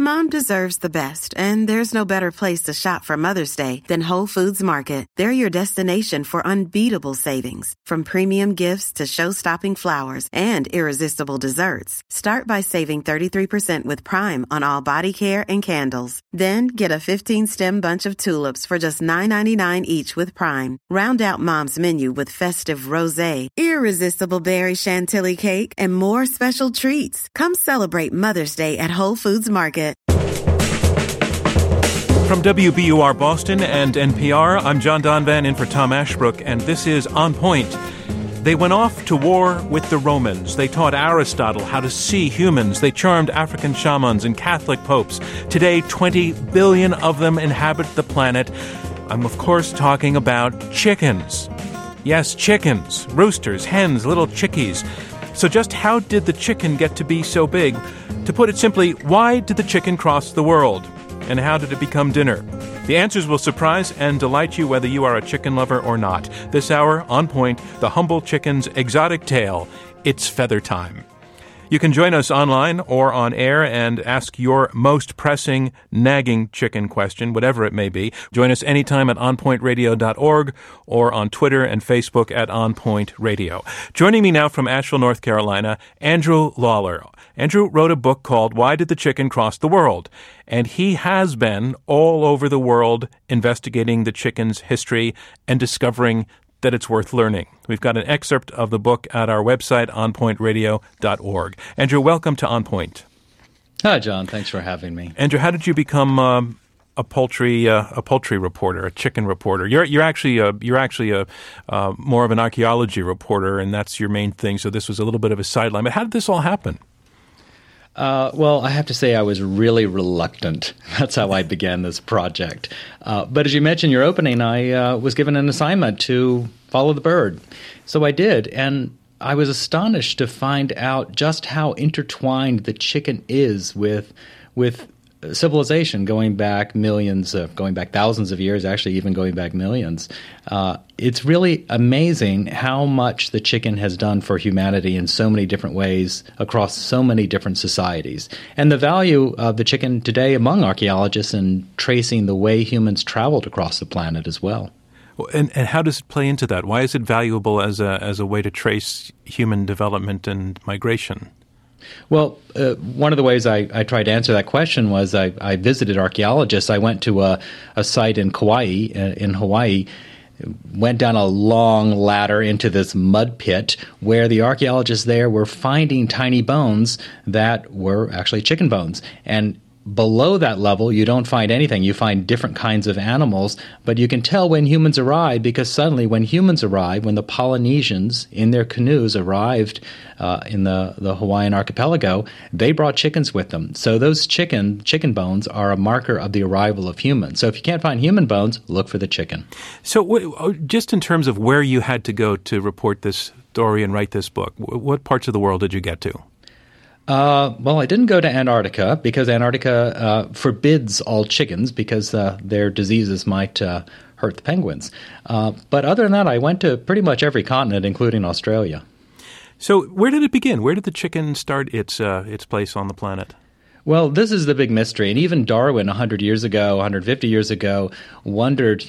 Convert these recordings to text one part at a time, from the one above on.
Mom deserves the best, and there's no better place to shop for Mother's Day than Whole Foods Market. They're your destination for unbeatable savings, from premium gifts to show-stopping flowers and irresistible desserts. Start by saving 33% with Prime on all body care and candles. Then get a 15-stem bunch of tulips for just $9.99 each with Prime. Round out Mom's menu with festive rosé, irresistible berry chantilly cake, and more special treats. Come celebrate Mother's Day at Whole Foods Market. From WBUR Boston and NPR, I'm John Donvan in for Tom Ashbrook, and this is On Point. They went off to war with the Romans. They taught Aristotle how to see humans. They charmed African shamans and Catholic popes. Today, 20 billion of them inhabit the planet. I'm, of course, talking about chickens. Yes, chickens, roosters, hens, little chickies. So just how did the chicken get to be so big? To put it simply, why did the chicken cross the world? And how did it become dinner? The answers will surprise and delight you whether you are a chicken lover or not. This hour, On Point, the humble chicken's exotic tale. It's feather time. You can join us online or on air and ask your most pressing, nagging chicken question, whatever it may be. Join us anytime at onpointradio.org or on Twitter and Facebook at onpointradio. Joining me now from Asheville, North Carolina, Andrew Lawler. Andrew wrote a book called Why Did the Chicken Cross the World? And he has been all over the world investigating the chicken's history and discovering that it's worth learning. We've got an excerpt of the book at our website, onpointradio.org. Andrew, welcome to On Point. Hi, John. Thanks for having me. Andrew, how did you become a poultry reporter, a chicken reporter? You're actually more of an archaeology reporter, and that's your main thing. So this was a little bit of a sideline. But how did this all happen? Well, I have to say I was really reluctant. That's how I began this project. But as you mentioned in your opening, I was given an assignment to follow the bird. So I did, and I was astonished to find out just how intertwined the chicken is with civilization, going back thousands of years, actually even going back millions. It's really amazing how much the chicken has done for humanity in so many different ways across so many different societies. And the value of the chicken today among archaeologists in tracing the way humans traveled across the planet as well. And how does it play into that? Why is it valuable as a way to trace human development and migration? Well, one of the ways I tried to answer that question was I visited archaeologists. I went to a site in Hawaii, went down a long ladder into this mud pit where the archaeologists there were finding tiny bones that were actually chicken bones. And below that level, you don't find anything. You find different kinds of animals, but you can tell when humans arrived because suddenly when humans arrived, when the Polynesians in their canoes arrived in the Hawaiian archipelago, they brought chickens with them. So those chicken bones are a marker of the arrival of humans. So if you can't find human bones, look for the chicken. So just in terms of where you had to go to report this story and write this book, what parts of the world did you get to? Well, I didn't go to Antarctica because Antarctica forbids all chickens because their diseases might hurt the penguins. But other than that, I went to pretty much every continent, including Australia. So where did it begin? Where did the chicken start its place on the planet? Well, this is the big mystery. And even Darwin 100 years ago, 150 years ago, wondered,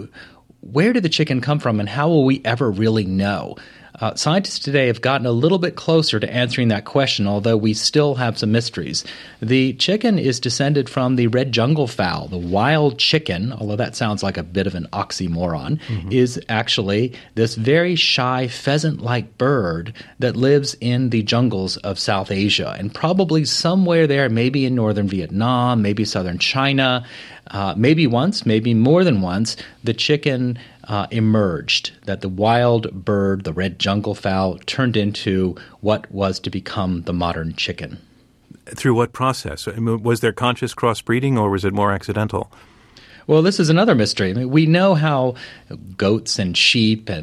where did the chicken come from and how will we ever really know? Scientists today have gotten a little bit closer to answering that question, although we still have some mysteries. The chicken is descended from the red jungle fowl. The wild chicken, although that sounds like a bit of an oxymoron, is actually this very shy pheasant-like bird that lives in the jungles of South Asia, and probably somewhere there, maybe in northern Vietnam, maybe southern China, maybe once, maybe more than once, the chicken emerged, that the wild bird, the red jungle fowl, turned into what was to become the modern chicken. Through what process? Was there conscious crossbreeding or was it more accidental? Well, this is another mystery. I mean, we know how goats and sheep and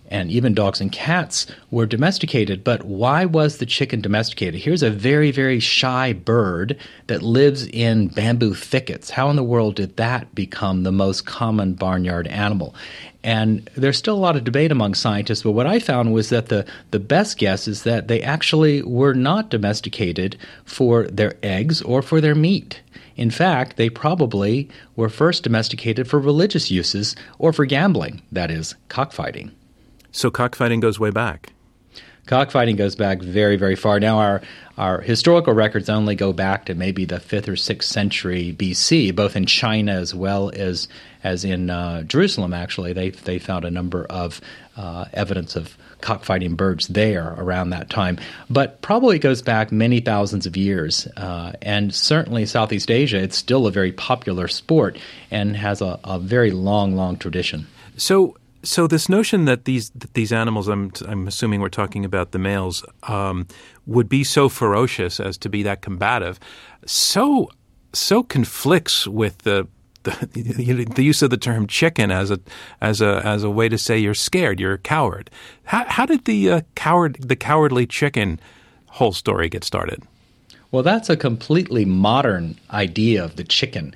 and even dogs and cats were domesticated. But why was the chicken domesticated? Here's a very, very shy bird that lives in bamboo thickets. How in the world did that become the most common barnyard animal? And there's still a lot of debate among scientists, but what I found was that the best guess is that they actually were not domesticated for their eggs or for their meat. In fact, they probably were first domesticated for religious uses or for gambling, that is, cockfighting. So cockfighting goes way back. Cockfighting goes back very, very far. Now, our historical records only go back to maybe the 5th or 6th century BC, both in China as well as in Jerusalem, actually. They found a number of evidence of cockfighting birds there around that time. But probably goes back many thousands of years. And certainly Southeast Asia, it's still a very popular sport and has a very long, long tradition. So this notion that these animals, I'm assuming we're talking about the males, would be so ferocious as to be that combative, so conflicts with the use of the term chicken as a way to say you're scared, you're a coward. How did the cowardly chicken whole story get started? Well, that's a completely modern idea of the chicken.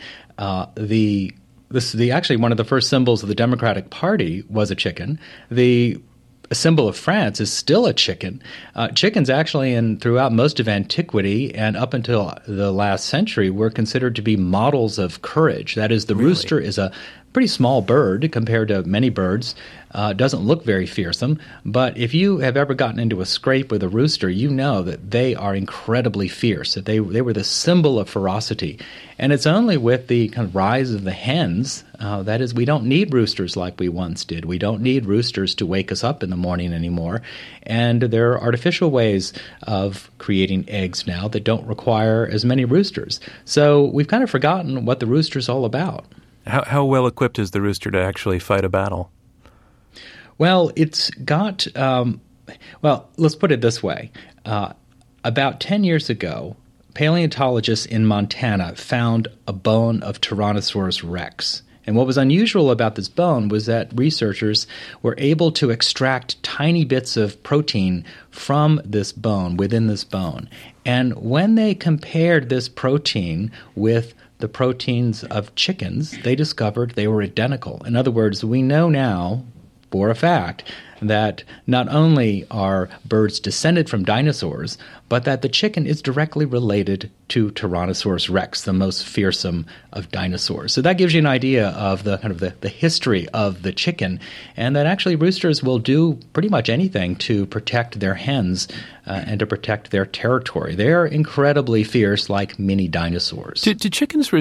Actually, one of the first symbols of the Democratic Party was a chicken. The symbol of France is still a chicken. Chickens actually, throughout most of antiquity and up until the last century, were considered to be models of courage. That is, the rooster is a pretty small bird compared to many birds. Doesn't look very fearsome, but if you have ever gotten into a scrape with a rooster, you know that they are incredibly fierce, that they were the symbol of ferocity. And it's only with the kind of rise of the hens, that is, we don't need roosters like we once did. We don't need roosters to wake us up in the morning anymore. And there are artificial ways of creating eggs now that don't require as many roosters. So we've kind of forgotten what the rooster's all about. How well equipped is the rooster to actually fight a battle? Well, it's got let's put it this way. About 10 years ago, paleontologists in Montana found a bone of Tyrannosaurus rex. And what was unusual about this bone was that researchers were able to extract tiny bits of protein from this bone, within this bone. And when they compared this protein with the proteins of chickens, they discovered they were identical. In other words, we know now for a fact that not only are birds descended from dinosaurs, but that the chicken is directly related to Tyrannosaurus rex, the most fearsome of dinosaurs. So that gives you an idea of the kind of the history of the chicken, and that actually roosters will do pretty much anything to protect their hens and to protect their territory. They're incredibly fierce, like mini dinosaurs. Do chickens,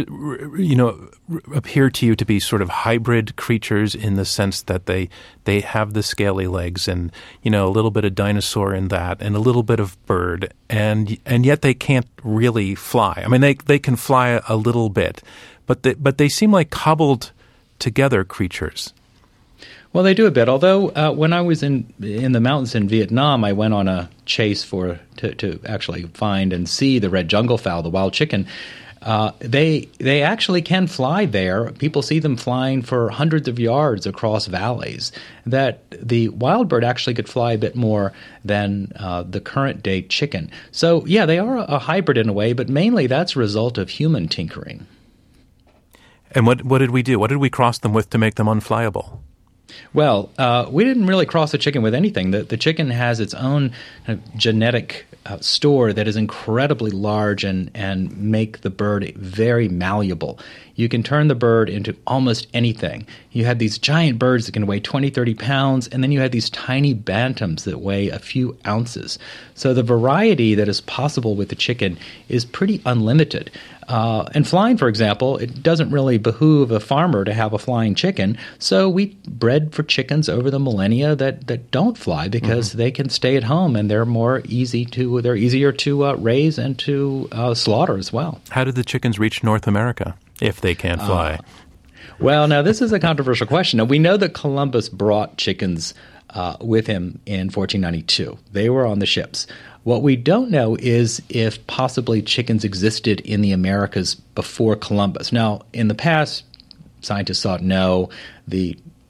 appear to you to be sort of hybrid creatures in the sense that they have the scaly legs and a little bit of dinosaur in that and a little bit of bird, and yet they can't really fly? I mean, they can fly a little bit, but they seem like cobbled together creatures. Well, they do a bit. Although when I was in the mountains in Vietnam, I went on a chase to actually find and see the red jungle fowl, the wild chicken. They actually can fly there. People see them flying for hundreds of yards across valleys. That the wild bird actually could fly a bit more than the current day chicken. So yeah, they are a hybrid in a way, but mainly that's a result of human tinkering. And what did we do? What did we cross them with to make them unflyable? Well, we didn't really cross the chicken with anything. The chicken has its own genetic store that is incredibly large and make the bird very malleable. You can turn the bird into almost anything. You have these giant birds that can weigh 20, 30 pounds, and then you have these tiny bantams that weigh a few ounces. So the variety that is possible with the chicken is pretty unlimited. And flying, for example, it doesn't really behoove a farmer to have a flying chicken, so we bred for chickens over the millennia that don't fly because they can stay at home and they're easier to raise and to slaughter as well. How did the chickens reach North America if they can't fly? Well, now this is a controversial question. Now, we know that Columbus brought chickens with him in 1492. They were on the ships. What we don't know is if possibly chickens existed in the Americas before Columbus. Now, in the past, scientists thought no. The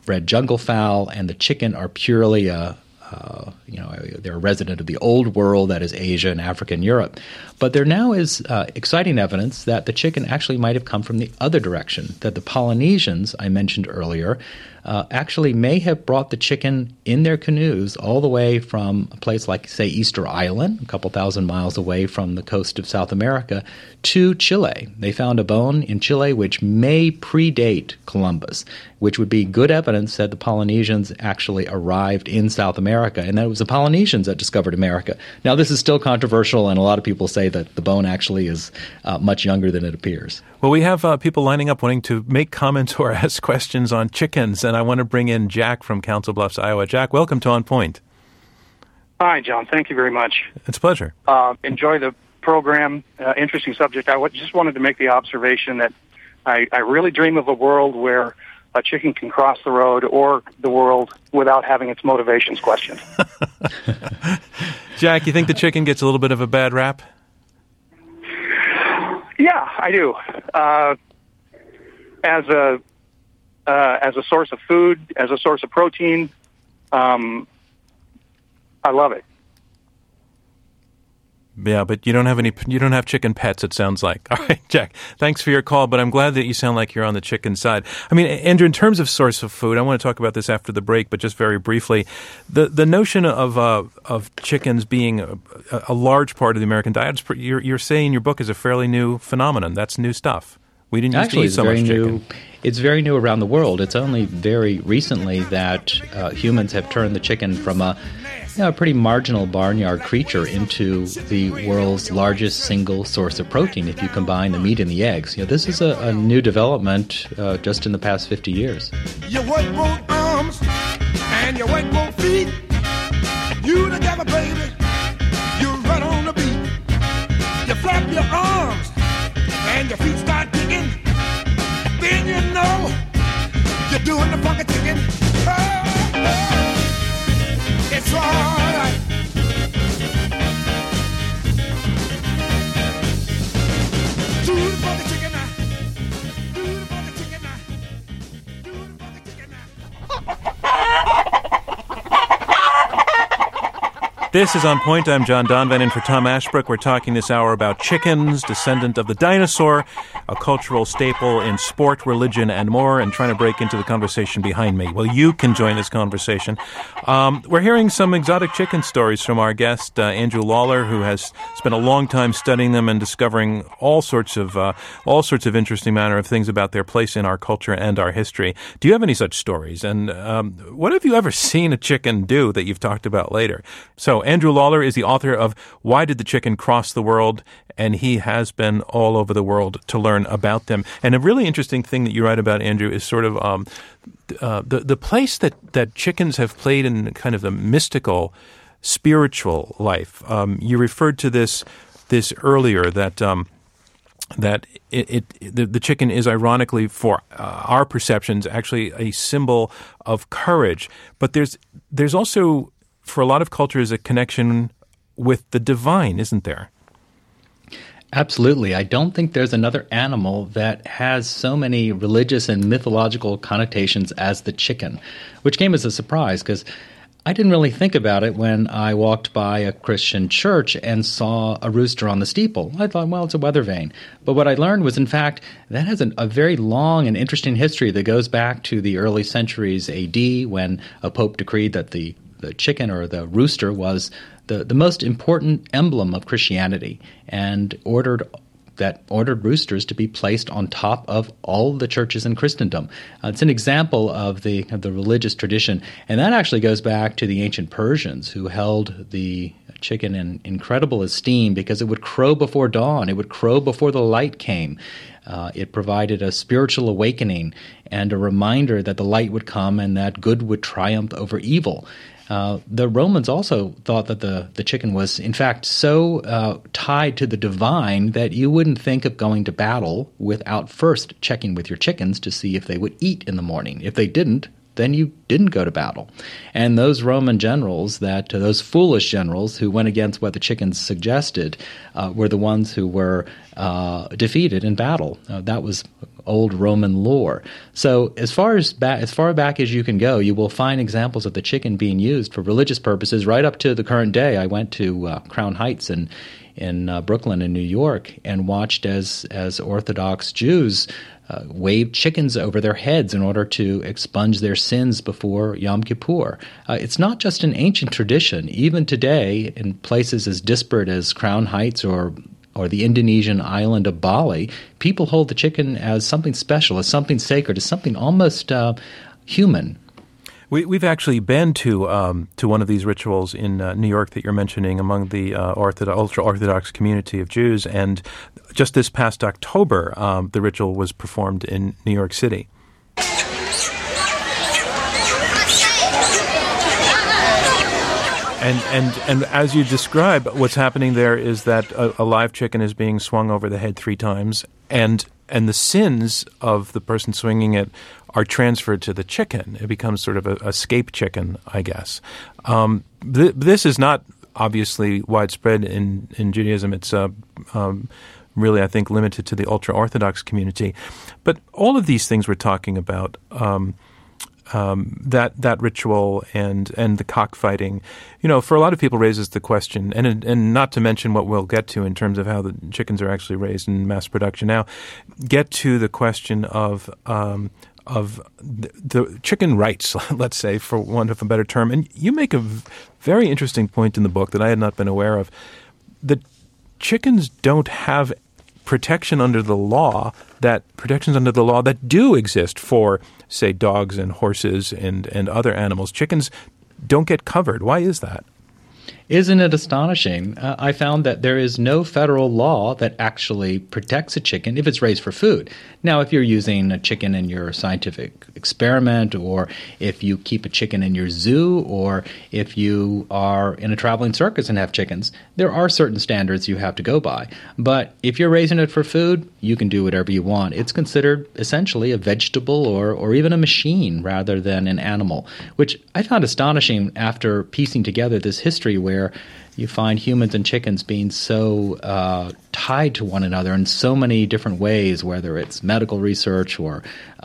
bred jungle fowl, and the chicken are purely they're a resident of the old world, that is Asia and Africa and Europe. But there now is exciting evidence that the chicken actually might have come from the other direction, that the Polynesians I mentioned earlier actually may have brought the chicken in their canoes all the way from a place like, say, Easter Island, a couple thousand miles away from the coast of South America, to Chile. They found a bone in Chile which may predate Columbus, which would be good evidence that the Polynesians actually arrived in South America, and that it was the Polynesians that discovered America. Now, this is still controversial, and a lot of people say that the bone actually is much younger than it appears. Well, we have people lining up wanting to make comments or ask questions on chickens, and I want to bring in Jack from Council Bluffs, Iowa. Jack, welcome to On Point. Hi, John. Thank you very much. It's a pleasure. Enjoy the program. Interesting subject. I just wanted to make the observation that I really dream of a world where a chicken can cross the road or the world without having its motivations questioned. Jack, you think the chicken gets a little bit of a bad rap? Yeah, I do. As a source of food, as a source of protein, I love it. Yeah, but you don't have chicken pets, it sounds like. All right, Jack, thanks for your call, but I'm glad that you sound like you're on the chicken side. I mean, Andrew, in terms of source of food, I want to talk about this after the break, but just very briefly, the notion of chickens being a large part of the American diet, you're saying in your book is a fairly new phenomenon. That's new stuff. We didn't used to eat so much chicken. It's very new around the world. It's only very recently that humans have turned the chicken from a pretty marginal barnyard creature into the world's largest single source of protein if you combine the meat and the eggs. This is a new development just in the past 50 years. You work both arms and you work both feet. You together, baby. You run on the beat. You flap your arms and your feet start kicking. Then you know you're doing the funky chicken. It's all right. Do the funky chicken now. Do the funky chicken now. Do the funky chicken now. This is On Point. I'm John Donvan in for Tom Ashbrook. We're talking this hour about chickens, descendant of the dinosaur, a cultural staple in sport, religion, and more, and trying to break into the conversation behind me. Well, you can join this conversation. We're hearing some exotic chicken stories from our guest, Andrew Lawler, who has spent a long time studying them and discovering all sorts of interesting manner of things about their place in our culture and our history. Do you have any such stories? And what have you ever seen a chicken do that you've talked about later? So Andrew Lawler is the author of Why Did the Chicken Cross the World? And he has been all over the world to learn about them. And a really interesting thing that you write about, Andrew, is sort of the place that chickens have played in kind of the mystical, spiritual life. You referred to this earlier, that the chicken is, ironically, for our perceptions, actually a symbol of courage. But there's also, for a lot of cultures, a connection with the divine, isn't there? Absolutely. I don't think there's another animal that has so many religious and mythological connotations as the chicken, which came as a surprise because I didn't really think about it when I walked by a Christian church and saw a rooster on the steeple. I thought, well, it's a weather vane. But what I learned was, in fact, that has a very long and interesting history that goes back to the early centuries AD, when a pope decreed that the chicken or the rooster was the most important emblem of Christianity, and ordered roosters to be placed on top of all the churches in Christendom. It's an example of the religious tradition, and that actually goes back to the ancient Persians, who held the chicken in incredible esteem because it would crow before dawn. It would crow before the light came. It provided a spiritual awakening and a reminder that the light would come and that good would triumph over evil. The Romans also thought that the chicken was, in fact, so tied to the divine that you wouldn't think of going to battle without first checking with your chickens to see if they would eat in the morning. If they didn't, then you didn't go to battle. And those Roman generals, those foolish generals who went against what the chickens suggested, were the ones who were defeated in battle. That was old Roman lore. So as far back as you can go, you will find examples of the chicken being used for religious purposes right up to the current day. I went to Crown Heights in Brooklyn in New York and watched as Orthodox Jews waved chickens over their heads in order to expunge their sins before Yom Kippur. It's not just an ancient tradition. Even today, in places as disparate as Crown Heights or the Indonesian island of Bali, people hold the chicken as something special, as something sacred, as something almost human. We've actually been to one of these rituals in New York that you're mentioning among the ultra-Orthodox community of Jews, and just this past October, the ritual was performed in New York City. And as you describe, what's happening there is that a live chicken is being swung over the head 3 times, and the sins of the person swinging it are transferred to the chicken. It becomes sort of a scape chicken, I guess. This is not obviously widespread in Judaism. It's really, I think, limited to the ultra-Orthodox community. But all of these things we're talking about, that ritual and the cockfighting, for a lot of people raises the question, and not to mention what we'll get to in terms of how the chickens are actually raised in mass production now, get to the question of the chicken rights, let's say, for want of a better term. And you make a very interesting point in the book that I had not been aware of. The chickens don't have protections under the law that do exist for, say, dogs and horses and other animals. Chickens don't get covered. Why is that? Isn't it astonishing? I found that there is no federal law that actually protects a chicken if it's raised for food. Now, if you're using a chicken in your scientific experiment, or if you keep a chicken in your zoo, or if you are in a traveling circus and have chickens, there are certain standards you have to go by. But if you're raising it for food, you can do whatever you want. It's considered essentially a vegetable or even a machine rather than an animal, which I found astonishing after piecing together this history where you find humans and chickens being so tied to one another in so many different ways, whether it's medical research or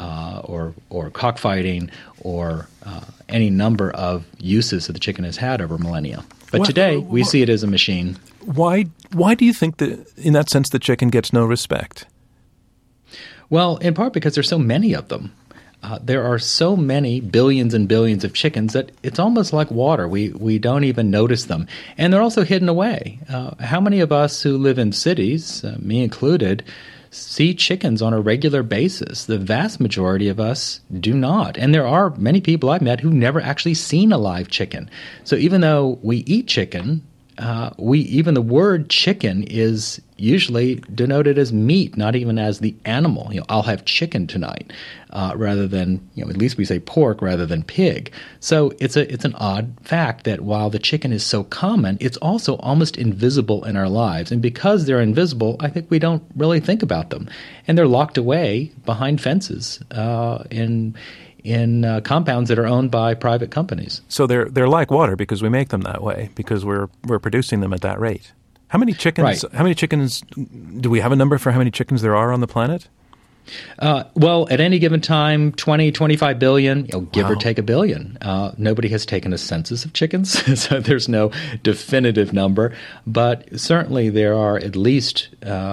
cockfighting or any number of uses that the chicken has had over millennia. But today, we see it as a machine. Why do you think that, in that sense, the chicken gets no respect? Well, in part because there's so many of them. There are so many billions and billions of chickens that it's almost like water. We don't even notice them. And they're also hidden away. How many of us who live in cities, me included, see chickens on a regular basis? The vast majority of us do not. And there are many people I've met who've never actually seen a live chicken. So even though we eat chicken, even the word chicken is usually denoted as meat, not even as the animal. I'll have chicken tonight, rather than, at least we say pork rather than pig. So it's an odd fact that while the chicken is so common, it's also almost invisible in our lives. And because they're invisible, I think we don't really think about them. And they're locked away behind fences in compounds that are owned by private companies. So they're like water because we make them that way, because we're producing them at that rate. How many chickens? Right. How many chickens? Do we have a number for how many chickens there are on the planet? Well, at any given time, 20, 25 billion, give or take a billion. Nobody has taken a census of chickens, so there's no definitive number. But certainly there are at least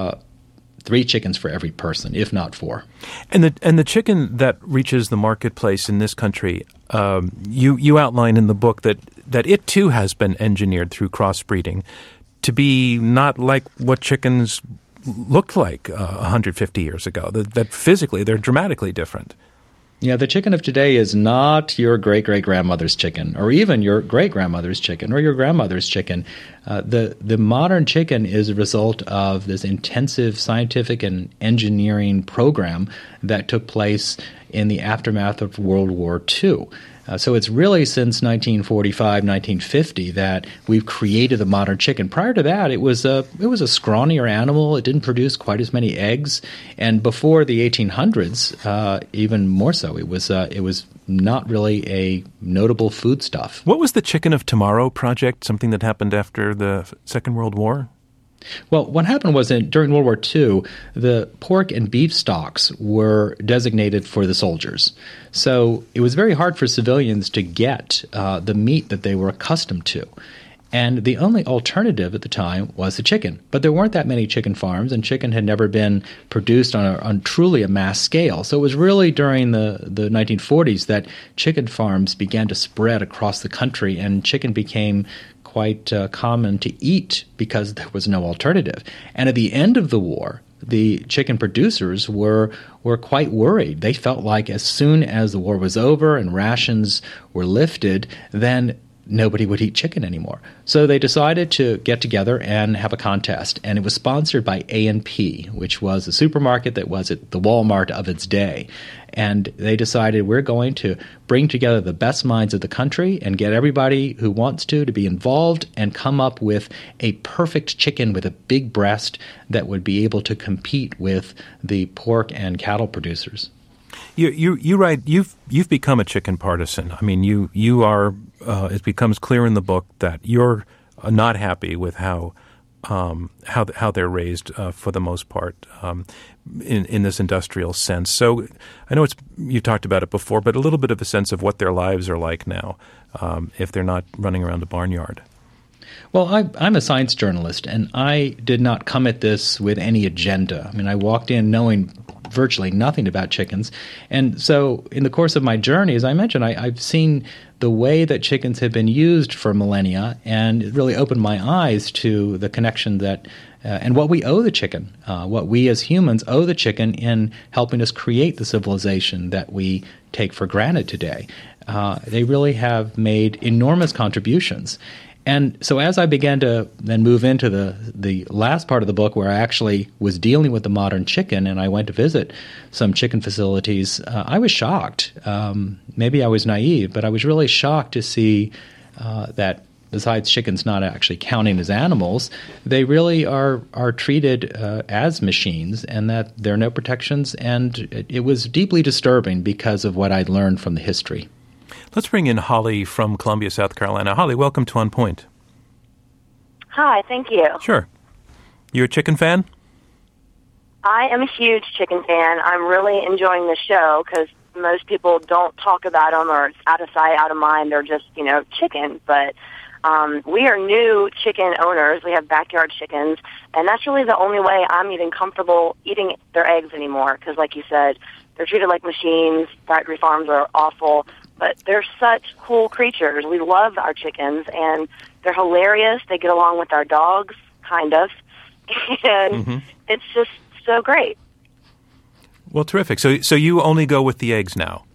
3 chickens for every person, if not 4. And the chicken that reaches the marketplace in this country, you outline in the book that it too has been engineered through crossbreeding to be not like what chickens looked like 150 years ago. That physically they're dramatically different. Yeah, the chicken of today is not your great-great-grandmother's chicken, or even your great-grandmother's chicken, or your grandmother's chicken. The modern chicken is a result of this intensive scientific and engineering program that took place in the aftermath of World War II. So it's really since 1945, 1950 that we've created the modern chicken. Prior to that, it was a scrawnier animal. It didn't produce quite as many eggs, and before the 1800s, even more so. It was not really a notable foodstuff. What was the Chicken of Tomorrow project? Something that happened after the Second World War? Well, what happened was during World War II, the pork and beef stocks were designated for the soldiers. So it was very hard for civilians to get the meat that they were accustomed to. And the only alternative at the time was the chicken. But there weren't that many chicken farms, and chicken had never been produced on truly a mass scale. So it was really during the 1940s that chicken farms began to spread across the country, and chicken became quite common to eat because there was no alternative. And at the end of the war, the chicken producers were quite worried. They felt like as soon as the war was over and rations were lifted, then nobody would eat chicken anymore. So they decided to get together and have a contest, and it was sponsored by A&P, which was a supermarket that was at the Walmart of its day. And they decided, we're going to bring together the best minds of the country and get everybody who wants to be involved and come up with a perfect chicken with a big breast that would be able to compete with the pork and cattle producers. You write you've become a chicken partisan. I mean, you are. It becomes clear in the book that you're not happy with how they're raised for the most part in this industrial sense. So I know you talked about it before, but a little bit of a sense of what their lives are like now if they're not running around a barnyard. Well, I'm a science journalist, and I did not come at this with any agenda. I mean, I walked in knowing virtually nothing about chickens. And so in the course of my journey, as I mentioned, I've seen the way that chickens have been used for millennia, and it really opened my eyes to the connection that and what we owe the chicken, what we as humans owe the chicken in helping us create the civilization that we take for granted today. They really have made enormous contributions. And so as I began to then move into the last part of the book where I actually was dealing with the modern chicken and I went to visit some chicken facilities, I was shocked. Maybe I was naive, but I was really shocked to see that besides chickens not actually counting as animals, they really are treated as machines and that there are no protections. And it was deeply disturbing because of what I'd learned from the history. Let's bring in Holly from Columbia, South Carolina. Holly, welcome to On Point. Hi, thank you. Sure. You a chicken fan? I am a huge chicken fan. I'm really enjoying the show because most people don't talk about them or it's out of sight, out of mind. They're just, chicken. But we are new chicken owners. We have backyard chickens, and that's really the only way I'm even comfortable eating their eggs anymore because, like you said, they're treated like machines. Factory farms are awful. But they're such cool creatures. We love our chickens, and they're hilarious. They get along with our dogs, kind of. And It's just so great. Well, terrific. So you only go with the eggs now?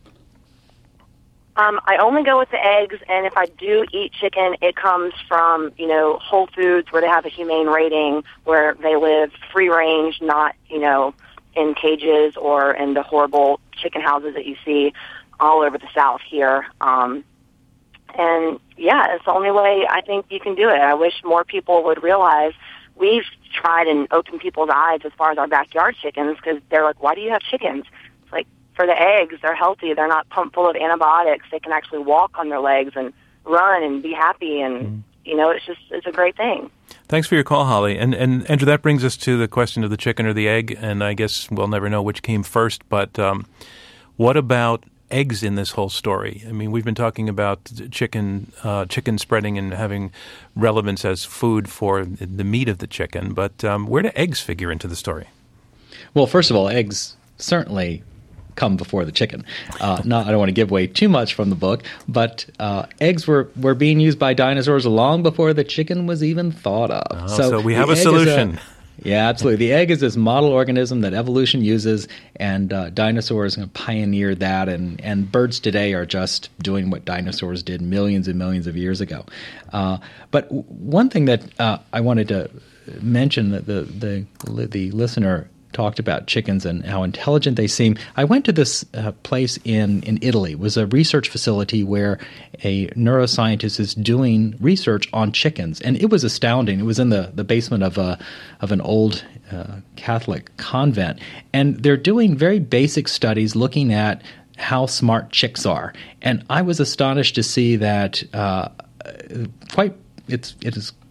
I only go with the eggs, and if I do eat chicken, it comes from, Whole Foods where they have a humane rating, where they live free range, not, in cages or in the horrible chicken houses that you see all over the South here. And yeah, it's the only way I think you can do it. I wish more people would realize we've tried and opened people's eyes as far as our backyard chickens because they're like, why do you have chickens? It's like, for the eggs, they're healthy. They're not pumped full of antibiotics. They can actually walk on their legs and run and be happy. And, it's a great thing. Thanks for your call, Holly. And Andrew, that brings us to the question of the chicken or the egg. And I guess we'll never know which came first. But what about eggs in this whole story? I mean, we've been talking about chicken spreading and having relevance as food for the meat of the chicken, but where do eggs figure into the story? Well, first of all, eggs certainly come before the chicken. I don't want to give away too much from the book, but eggs were being used by dinosaurs long before the chicken was even thought of. So we have a solution. Yeah, absolutely. The egg is this model organism that evolution uses, and dinosaurs pioneered that, and birds today are just doing what dinosaurs did millions and millions of years ago. But one thing that I wanted to mention that the listener talked about chickens and how intelligent they seem. I went to this place in Italy. It was a research facility where a neuroscientist is doing research on chickens, and it was astounding. It was in the basement of an old Catholic convent, and they're doing very basic studies looking at how smart chicks are. And I was astonished to see that it is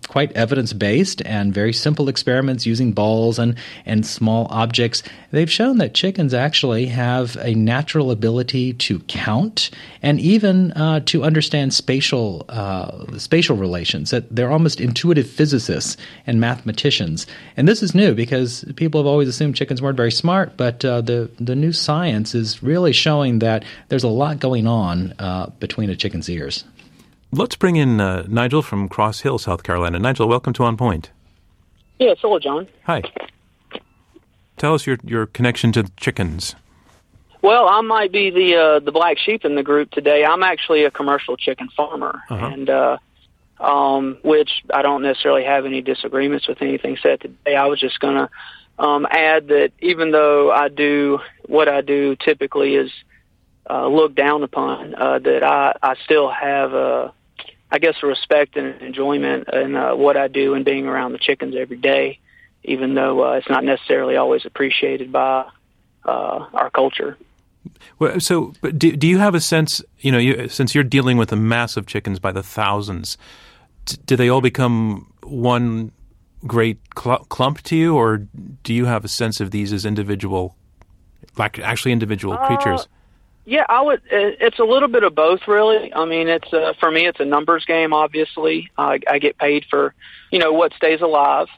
quite evidence-based and very simple experiments using balls and small objects. They've shown that chickens actually have a natural ability to count and even to understand spatial relations. That they're almost intuitive physicists and mathematicians. And this is new because people have always assumed chickens weren't very smart, but the new science is really showing that there's a lot going on between a chicken's ears. Let's bring in Nigel from Cross Hill, South Carolina. Nigel, welcome to On Point. Yes, hello, John. Hi. Tell us your connection to chickens. Well, I might be the black sheep in the group today. I'm actually a commercial chicken farmer, and which I don't necessarily have any disagreements with anything said today. I was just going to add that even though what I do typically is looked down upon, that I still have I guess respect and enjoyment in what I do and being around the chickens every day, even though it's not necessarily always appreciated by our culture. Well, so, but do you have a sense, since you're dealing with a mass of chickens by the thousands, do they all become one great clump to you, or do you have a sense of these as individual creatures? Yeah, I would. It's a little bit of both, really. I mean, it's for me, it's a numbers game. Obviously, I get paid for, what stays alive,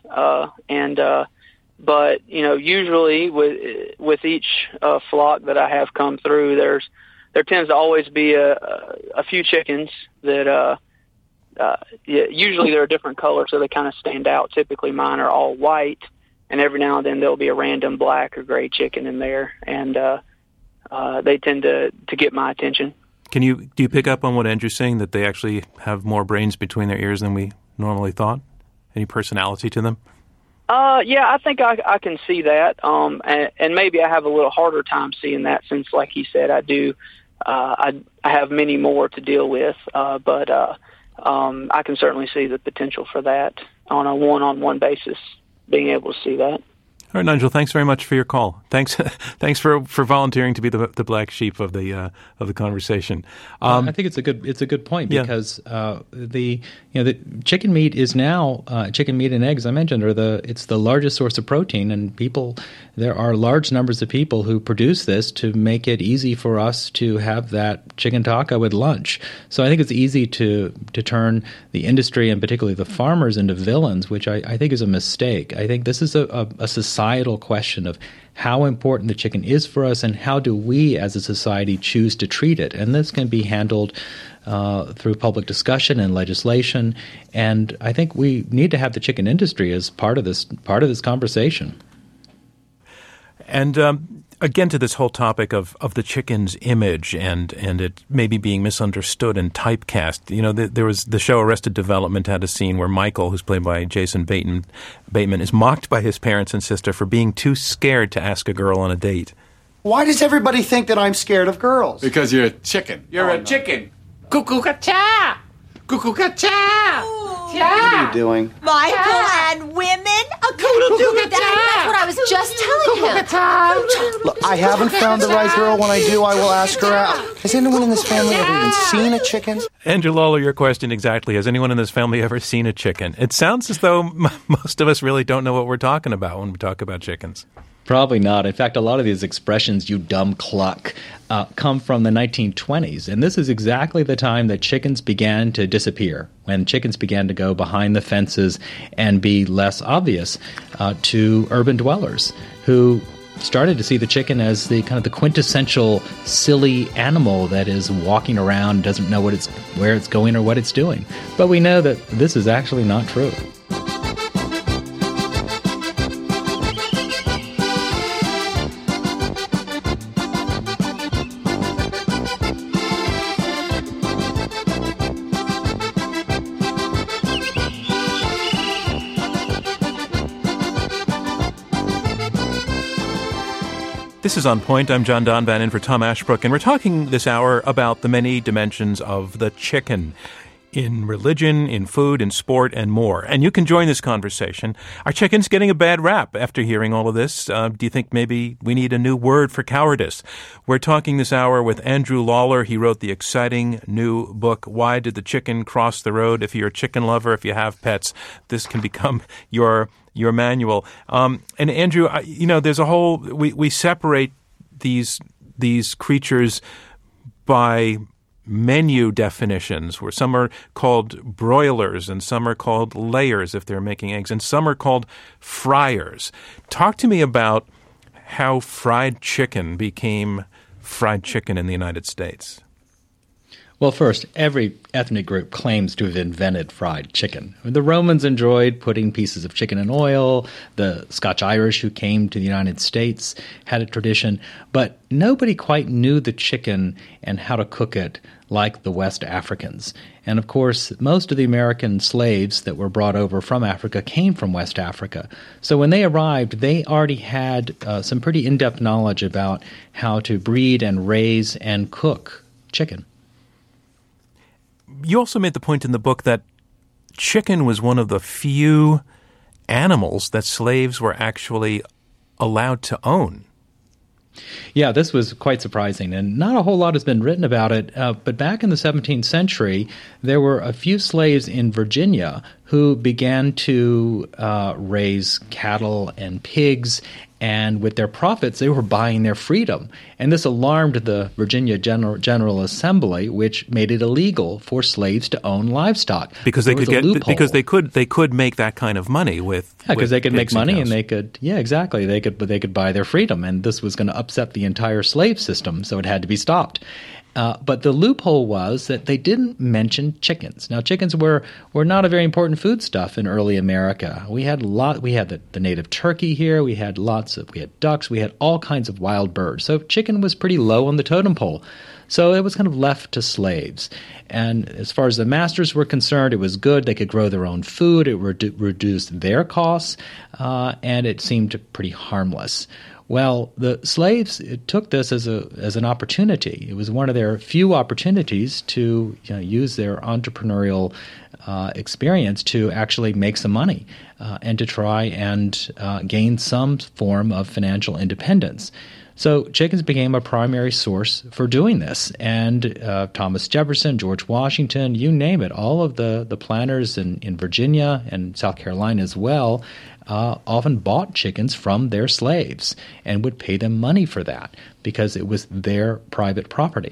but usually with each flock that I have come through, there tends to always be a few chickens that usually they're a different color, so they kind of stand out. Typically, mine are all white, and every now and then there'll be a random black or gray chicken in there, and they tend to get my attention. Do you pick up on what Andrew's saying, that they actually have more brains between their ears than we normally thought? Any personality to them? Yeah, I think I can see that, and maybe I have a little harder time seeing that since, like he said, I have many more to deal with, but I can certainly see the potential for that on a one-on-one basis, being able to see that. All right, Nigel, thanks very much for your call. Thanks for volunteering to be the black sheep of the conversation. I think it's a good point because the chicken meat is now chicken meat and eggs, I mentioned, it's the largest source of protein, and there are large numbers of people who produce this to make it easy for us to have that chicken taco at lunch. So I think it's easy to turn the industry and particularly the farmers into villains, which I think is a mistake. I think this is a societal question of how important the chicken is for us and how do we as a society choose to treat it. And this can be handled through public discussion and legislation. And I think we need to have the chicken industry as part of this conversation. And again, to this whole topic of the chicken's image and it maybe being misunderstood and typecast. There was the show Arrested Development had a scene where Michael, who's played by Jason Bateman, is mocked by his parents and sister for being too scared to ask a girl on a date. Why does everybody think that I'm scared of girls? Because you're a chicken. You're a chicken. Cuckoo-ca-cha! Cuckoo-ca-cha! What are you doing? Michael and women? That's what I was just telling him. Look, I haven't found the right girl. When I do, I will ask her out. Has anyone in this family ever even seen a chicken? Andrew Lawler, your question exactly. Has anyone in this family ever seen a chicken? It sounds as though most of us really don't know what we're talking about when we talk about chickens. Probably not. In fact, a lot of these expressions, you dumb cluck, come from the 1920s. And this is exactly the time that chickens began to disappear, when chickens began to go behind the fences and be less obvious to urban dwellers who started to see the chicken as the kind of the quintessential silly animal that is walking around, doesn't know where it's going or what it's doing. But we know that this is actually not true. This is On Point. I'm John Donvan in for Tom Ashbrook, and we're talking this hour about the many dimensions of the chicken. in religion, in food, in sport, and more. And you can join this conversation. Are chickens getting a bad rap after hearing all of this? Do you think maybe we need a new word for cowardice? We're talking this hour with Andrew Lawler. He wrote the exciting new book, Why Did the Chicken Cross the Road? If you're a chicken lover, if you have pets, this can become your manual. And Andrew, there's a whole, we separate these creatures by menu definitions, where some are called broilers and some are called layers if they're making eggs, and some are called fryers. Talk to me about how fried chicken became fried chicken in the United States. Well, first, every ethnic group claims to have invented fried chicken. The Romans enjoyed putting pieces of chicken in oil. The Scotch-Irish who came to the United States had a tradition. But nobody quite knew the chicken and how to cook it like the West Africans. And, of course, most of the American slaves that were brought over from Africa came from West Africa. So when they arrived, they already had some pretty in-depth knowledge about how to breed and raise and cook chicken. You also made the point in the book that chicken was one of the few animals that slaves were actually allowed to own. Yeah, this was quite surprising, and not a whole lot has been written about it. But back in the 17th century, there were a few slaves in Virginia who began to raise cattle and pigs, and with their profits, they were buying their freedom. And this alarmed the Virginia General Assembly, which made it illegal for slaves to own livestock. Because they could make that kind of money with because they could make money and cows. they could buy their freedom, and this was going to upset the entire slave system, so it had to be stopped. But the loophole was that they didn't mention chickens. Now, chickens were not a very important foodstuff in early America. We had the native turkey here. We had ducks. We had all kinds of wild birds. So chicken was pretty low on the totem pole. So it was kind of left to slaves. And as far as the masters were concerned, it was good. They could grow their own food. It reduced their costs, and it seemed pretty harmless. Well, the slaves took this as an opportunity. It was one of their few opportunities to use their entrepreneurial experience to actually make some money and to try and gain some form of financial independence. So chickens became a primary source for doing this. And Thomas Jefferson, George Washington, you name it, all of the planters in Virginia and South Carolina as well often bought chickens from their slaves and would pay them money for that because it was their private property.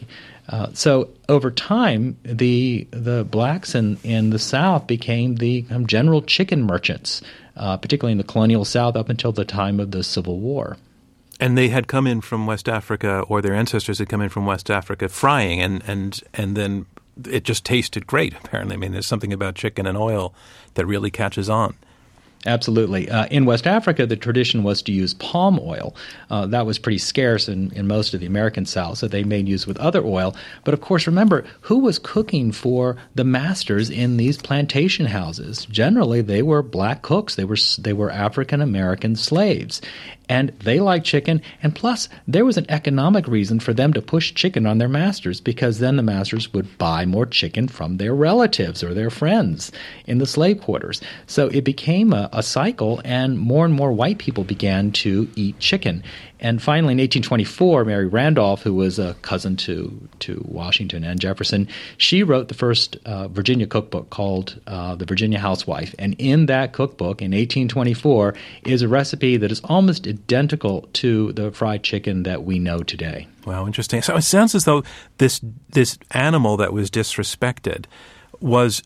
So over time, the blacks in the South became the general chicken merchants, particularly in the colonial South up until the time of the Civil War. And they had come in from West Africa, or their ancestors had come in from West Africa frying, and then it just tasted great, apparently. I mean, there's something about chicken and oil that really catches on. Absolutely. In West Africa, the tradition was to use palm oil. That was pretty scarce in most of the American South, so they made use with other oil. But of course, remember, who was cooking for the masters in these plantation houses? Generally, they were black cooks. They were African-American slaves. And they liked chicken, and plus, there was an economic reason for them to push chicken on their masters, because then the masters would buy more chicken from their relatives or their friends in the slave quarters. So it became a cycle, and more white people began to eat chicken. And finally, in 1824, Mary Randolph, who was a cousin to Washington and Jefferson, she wrote the first Virginia cookbook called The Virginia Housewife. And in that cookbook, in 1824, is a recipe that is almost identical to the fried chicken that we know today. Wow, interesting. So it sounds as though this animal that was disrespected was,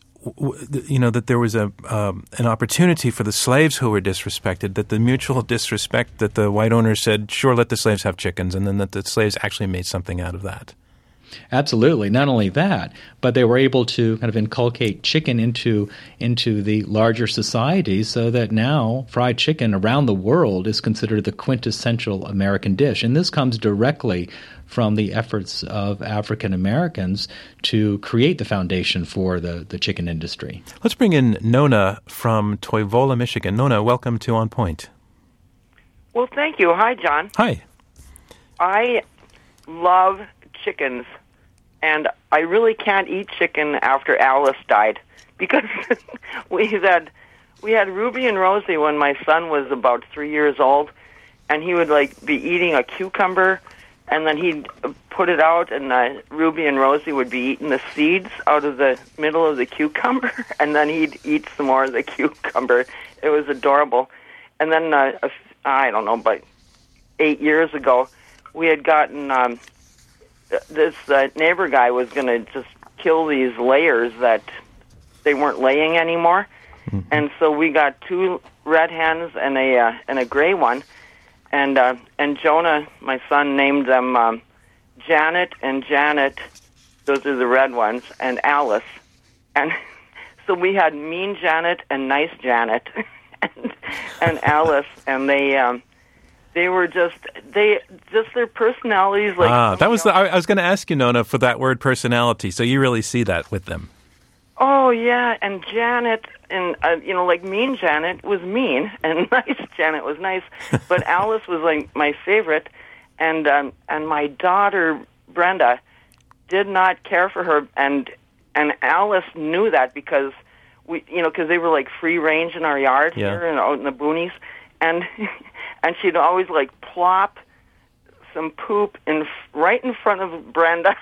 that there was an opportunity for the slaves who were disrespected, that the mutual disrespect that the white owners said, sure, let the slaves have chickens, and then that the slaves actually made something out of that. Absolutely. Not only that, but they were able to kind of inculcate chicken into the larger society, so that now fried chicken around the world is considered the quintessential American dish. And this comes directly from the efforts of African Americans to create the foundation for the chicken industry. Let's bring in Nona from Toivola, Michigan. Nona, welcome to On Point. Well, thank you. Hi, John. Hi. I love chickens, And I really can't eat chicken after Alice died because we had Ruby and Rosie when my son was about 3 years old, and he would be eating a cucumber, and then he'd put it out, and Ruby and Rosie would be eating the seeds out of the middle of the cucumber, and then he'd eat some more of the cucumber. It was adorable. And then, I don't know, about 8 years ago, we had gotten, this neighbor guy was going to just kill these layers that they weren't laying anymore. Mm-hmm. And so we got 2 red hens and a gray one. And Jonah, my son, named them Janet and Janet, those are the red ones, and Alice. And so we had Mean Janet and Nice Janet and Alice, and they were just their personalities. That was I was going to ask you, Nona, for that word personality. So you really see that with them. Oh yeah, and Janet, and Mean Janet was mean, and Nice Janet was nice, but Alice was my favorite, and my daughter Brenda did not care for her, and Alice knew that because because they were free range in our yard here and out in the boonies, and she'd always plop some poop right in front of Brenda.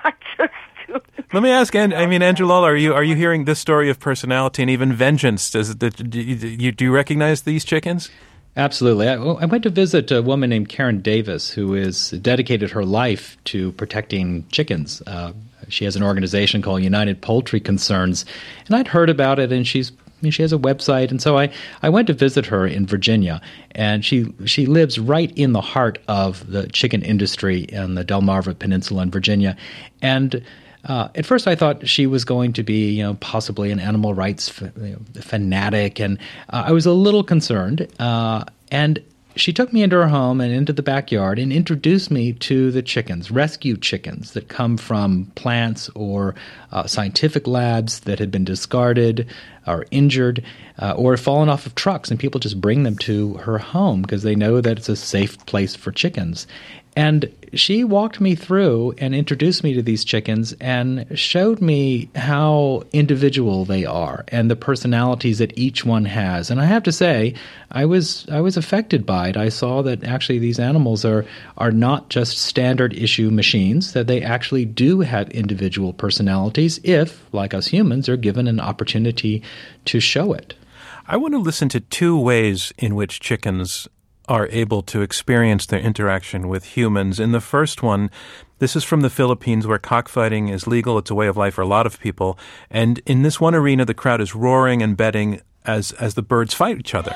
Let me ask, Andrew Lawler, are you hearing this story of personality and even vengeance? Do you recognize these chickens? Absolutely. I went to visit a woman named Karen Davis who has dedicated her life to protecting chickens. She has an organization called United Poultry Concerns, and I'd heard about it, and she has a website, and so I went to visit her in Virginia, and she lives right in the heart of the chicken industry in the Delmarva Peninsula in Virginia, and at first I thought she was going to be, possibly an animal rights fanatic, and I was a little concerned, and she took me into her home and into the backyard and introduced me to the chickens, rescue chickens that come from plants or scientific labs that had been discarded or injured or fallen off of trucks, and people just bring them to her home because they know that it's a safe place for chickens. And she walked me through and introduced me to these chickens and showed me how individual they are and the personalities that each one has. And I have to say, I was affected by it. I saw that actually these animals are not just standard issue machines, that they actually do have individual personalities if, like us humans, are given an opportunity to show it. I want to listen to 2 ways in which chickens are able to experience their interaction with humans. In the first one, this is from the Philippines where cockfighting is legal. It's a way of life for a lot of people. And in this one arena, the crowd is roaring and betting as the birds fight each other.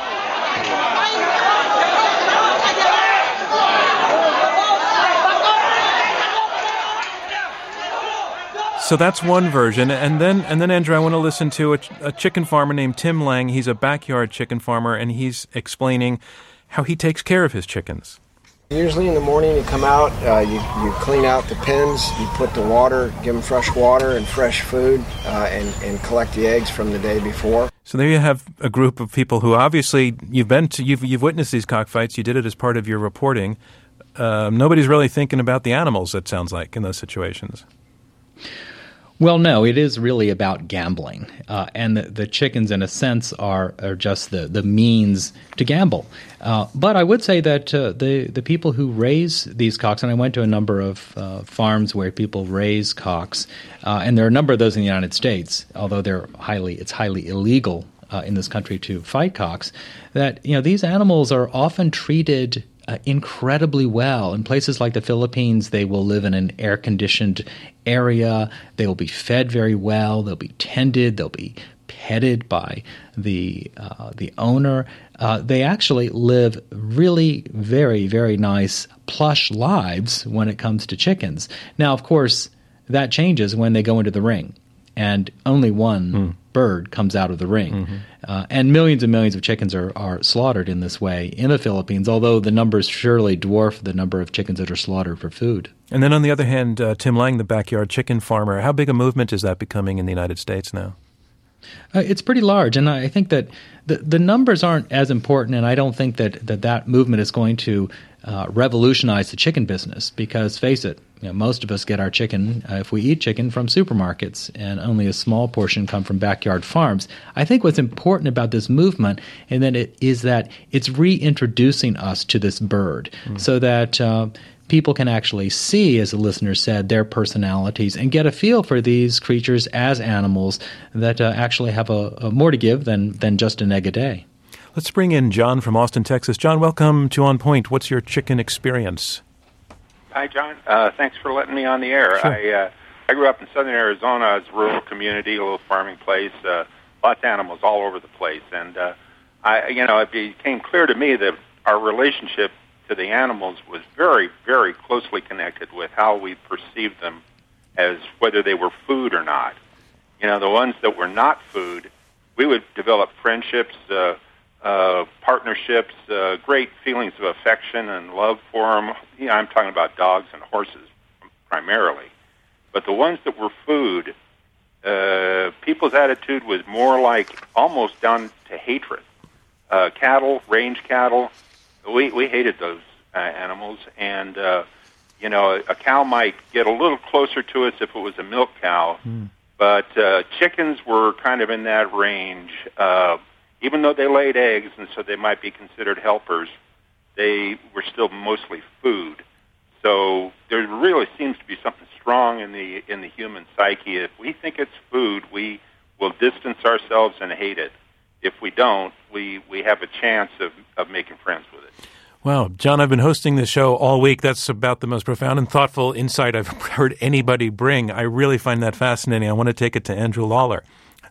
So that's one version. And then Andrew, I want to listen to a chicken farmer named Tim Lang. He's a backyard chicken farmer, and he's explaining how he takes care of his chickens. Usually in the morning you come out, you clean out the pens, you put the water, give them fresh water and fresh food, and collect the eggs from the day before. So there you have a group of people who obviously you've witnessed these cockfights. You did it as part of your reporting. Nobody's really thinking about the animals, it sounds like, in those situations. Well, no, it is really about gambling, and the chickens, in a sense, are just the means to gamble. But I would say that the people who raise these cocks, and I went to a number of farms where people raise cocks, and there are a number of those in the United States, although it's highly illegal in this country to fight cocks. That these animals are often treated incredibly well. In places like the Philippines, they will live in an air-conditioned area. They will be fed very well. They'll be tended. They'll be petted by the owner. They actually live really very, very nice, plush lives when it comes to chickens. Now, of course, that changes when they go into the ring, and only one bird comes out of the ring. Mm-hmm. And millions of chickens are slaughtered in this way in the Philippines, although the numbers surely dwarf the number of chickens that are slaughtered for food. And then on the other hand, Tim Lang, the backyard chicken farmer, how big a movement is that becoming in the United States now? It's pretty large, and I think that the numbers aren't as important, and I don't think that movement is going to revolutionize the chicken business because, face it, most of us get our chicken, if we eat chicken, from supermarkets, and only a small portion come from backyard farms. I think what's important about this movement is that it's reintroducing us to this bird so that people can actually see, as the listener said, their personalities and get a feel for these creatures as animals that actually have a more to give than just an egg a day. Let's bring in John from Austin, Texas. John, welcome to On Point. What's your chicken experience? Hi, John. Thanks for letting me on the air. Sure. I grew up in southern Arizona. It's a rural community, a little farming place, lots of animals all over the place. And, it became clear to me that our relationship to the animals was very, very closely connected with how we perceived them as whether they were food or not. The ones that were not food, we would develop friendships, partnerships, great feelings of affection and love for them. I'm talking about dogs and horses primarily. But the ones that were food, people's attitude was more like almost down to hatred. Cattle, range cattle, we hated those animals. And, a cow might get a little closer to us if it was a milk cow. But chickens were kind of in that range. Even though they laid eggs, and so they might be considered helpers, they were still mostly food. So there really seems to be something strong in the human psyche. If we think it's food, we will distance ourselves and hate it. If we don't, we have a chance of making friends with it. Wow. John, I've been hosting this show all week. That's about the most profound and thoughtful insight I've heard anybody bring. I really find that fascinating. I want to take it to Andrew Lawler.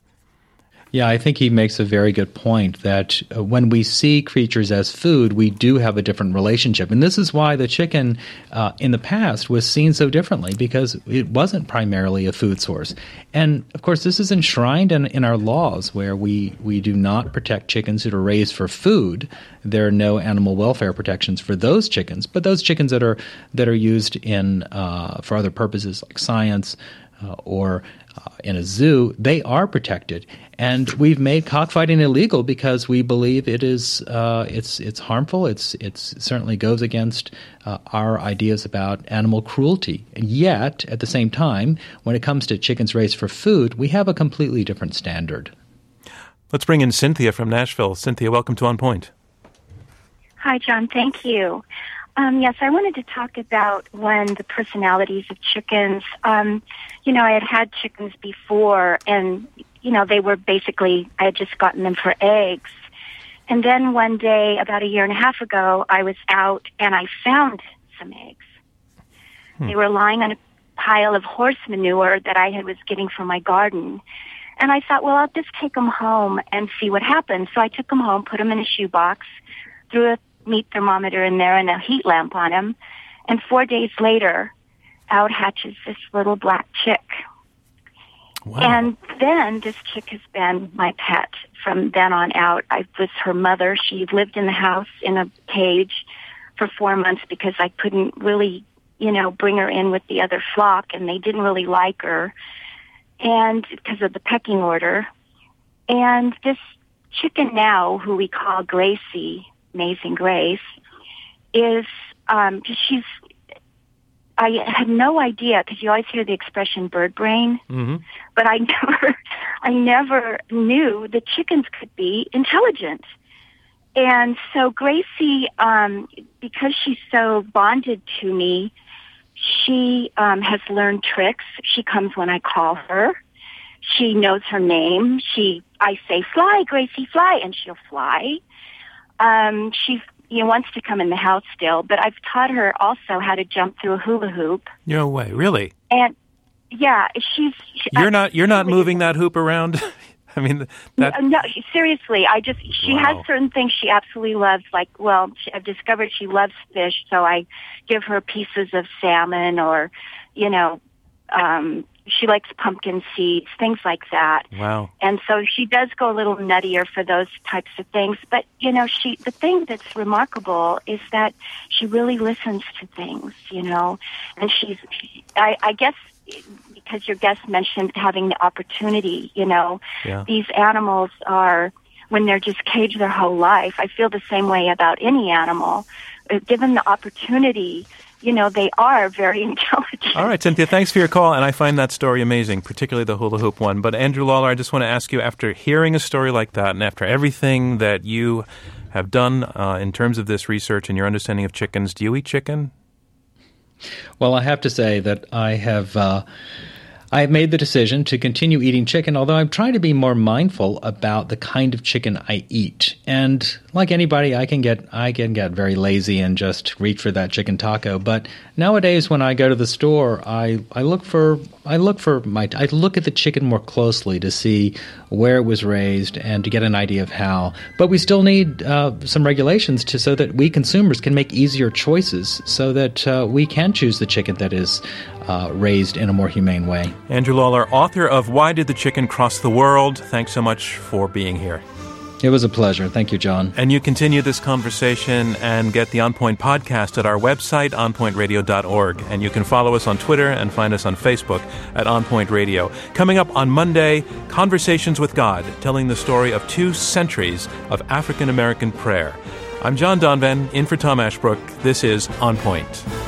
Yeah, I think he makes a very good point that when we see creatures as food, we do have a different relationship. And this is why the chicken in the past was seen so differently, because it wasn't primarily a food source. And, of course, this is enshrined in our laws where we do not protect chickens that are raised for food. There are no animal welfare protections for those chickens. But those chickens that are used in for other purposes like science or in a zoo, they are protected. And we've made cockfighting illegal because we believe it is it's harmful. It certainly goes against our ideas about animal cruelty. And yet, at the same time, when it comes to chickens raised for food, we have a completely different standard. Let's bring in Cynthia from Nashville. Cynthia, welcome to On Point. Hi, John. Thank you. Yes, I wanted to talk about the personalities of chickens. I had chickens before, and, they were basically, I had just gotten them for eggs. And then one day, about a year and a half ago, I was out and I found some eggs. They were lying on a pile of horse manure that I was getting from my garden. And I thought, well, I'll just take them home and see what happens. So I took them home, put them in a shoebox, threw a meat thermometer in there and a heat lamp on him, and 4 days later, out hatches this little black chick. Wow. And then this chick has been my pet from then on out. I was her mother. She lived in the house in a cage for 4 months because I couldn't really, bring her in with the other flock, and they didn't really like her, and because of the pecking order. And this chicken now, who we call Gracie, Amazing Grace, is I had no idea, because you always hear the expression bird brain, but I never knew that chickens could be intelligent. And so Gracie, because she's so bonded to me, she has learned tricks. She comes when I call her. She knows her name. I say, "Fly, Gracie, fly," and she'll fly. She wants to come in the house still, but I've taught her also how to jump through a hula hoop. No way, really? And yeah, You're not moving that hoop around. I mean, no, seriously. She has certain things she absolutely loves. I've discovered she loves fish, so I give her pieces of salmon, or she likes pumpkin seeds, things like that. Wow. And so she does go a little nuttier for those types of things. But, the thing that's remarkable is that she really listens to things, and I guess because your guest mentioned having the opportunity, these animals are, when they're just caged their whole life, I feel the same way about any animal. Given the opportunity they are very intelligent. All right, Cynthia, thanks for your call, and I find that story amazing, particularly the hula hoop one. But Andrew Lawler, I just want to ask you, after hearing a story like that and after everything that you have done in terms of this research and your understanding of chickens, do you eat chicken? Well, I have to say that I have made the decision to continue eating chicken, although I'm trying to be more mindful about the kind of chicken I eat. And like anybody, I can get very lazy and just reach for that chicken taco. But nowadays, when I go to the store, I look at the chicken more closely to see where it was raised and to get an idea of how. But we still need some regulations so that we consumers can make easier choices, so that we can choose the chicken that is raised in a more humane way. Andrew Lawler, author of Why Did the Chicken Cross the World? Thanks so much for being here. It was a pleasure. Thank you, John. And you continue this conversation and get the On Point podcast at our website, onpointradio.org. And you can follow us on Twitter and find us on Facebook at On Point Radio. Coming up on Monday, Conversations with God, telling the story of 2 centuries of African-American prayer. I'm John Donvan, in for Tom Ashbrook. This is On Point.